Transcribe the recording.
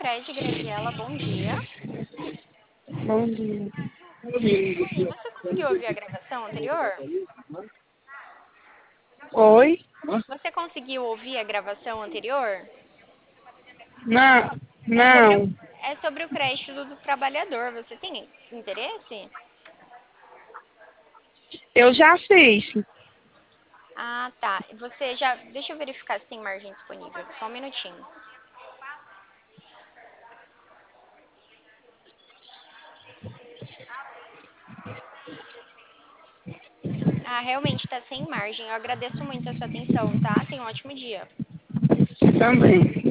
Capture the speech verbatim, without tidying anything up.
Fred, Graziela, bom dia. Bom dia. E aí, você conseguiu ouvir a gravação anterior? Oi? Você conseguiu ouvir a gravação anterior? Não, É sobre o, não. é sobre o crédito do trabalhador. Você tem interesse? Eu já fiz. Ah, tá. Você já. Deixa eu verificar se tem margem disponível. Só um minutinho. Ah, realmente tá sem margem. Eu agradeço muito a sua atenção, tá? Tenha um ótimo dia. Também.